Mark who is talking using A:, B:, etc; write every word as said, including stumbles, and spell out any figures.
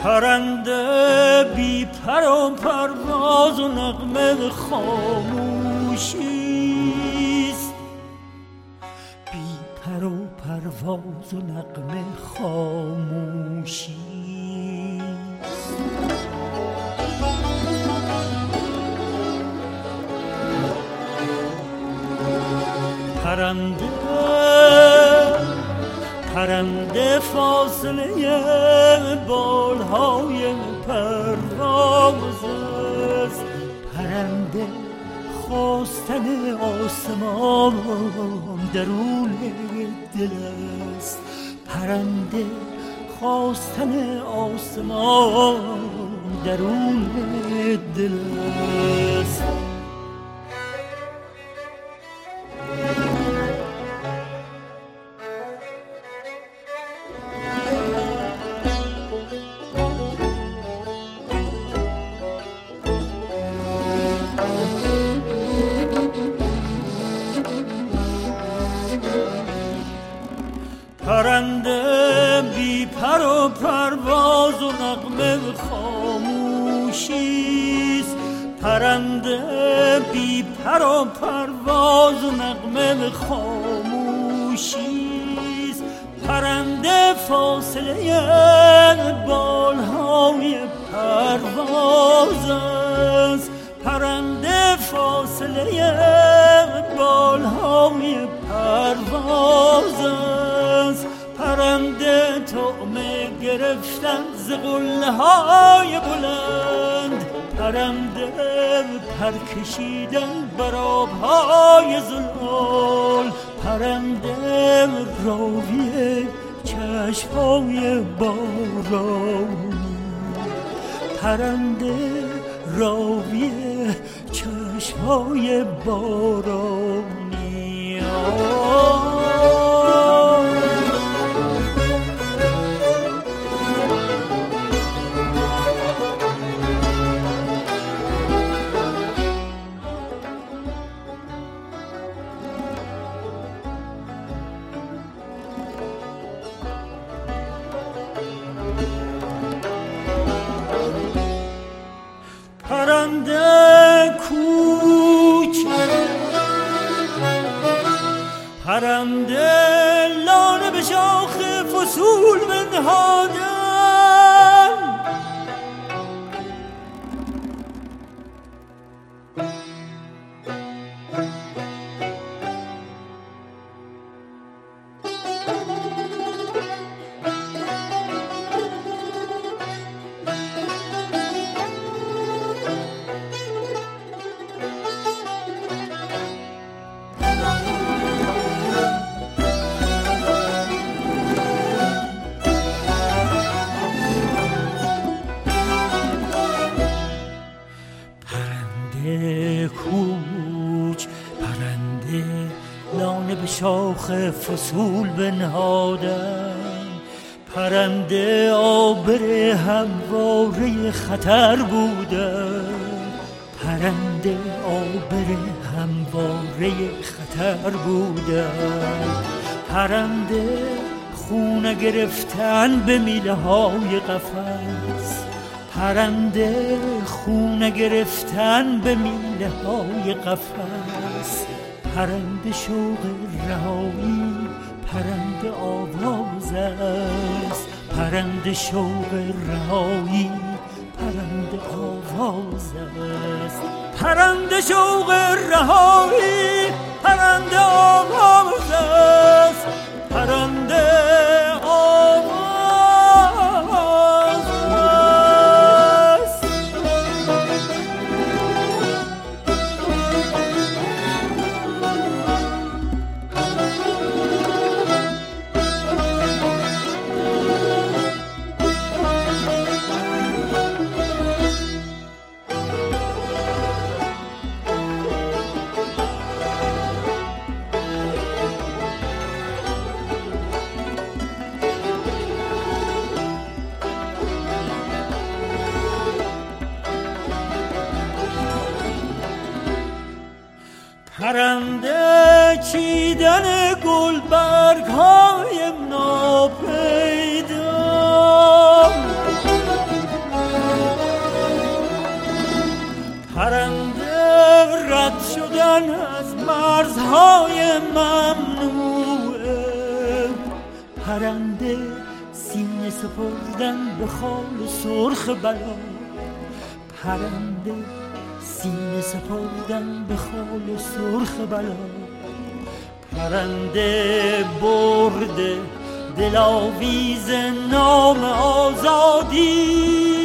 A: پرنده بی پر و پرواز و نغمه خاموشیست، بی پر و پرواز و نغمه خاموشیست. پرنده پرنده فاصله بالهای پرواز است، پرنده خواستن آسمان درون دل است، پرنده خواستن آسمان درون دل است. پرنده بی پر و پرواز و نغمه خاموشیست، پرنده بی پر و پرواز و نغمه خاموشیست، پرنده فاصله بالهای پرواز است، پرنده فاصله بالهای پرواز است، پرنده طعمه گرفتن ز قله‌های بلند، پرنده پر کشیدن بر آب‌های زلال، پرنده راوی چشم‌های بارانی، پرنده راوی چشم‌های بارانی. پرنده کوچ پرنده لانه به شاخ فصول بنهادن، کوچ پرنده لانه به شاخ فصول بنهادن، پرنده آبر همواره خطر بودن، پرنده آبر همواره خطر بودن، پرنده خونه گرفتن به میله های قفس، پرنده خونه گرفتن به میله های قفس، پرنده شوق رهایی پرنده آواز است، پرنده شوق رهایی پرنده آواز است، پرنده شوق رهایی پرنده آواز است، پرنده آواز. پرنده چیدن گلبرگ های ناپیدا، رد شدن از مرزهای ممنوعه، پرنده سینه سپردن به خال سرخ بلا، پرنده سینه سپردن به خال سرخ بلا، پرنده برده دلاویز نام آزادی،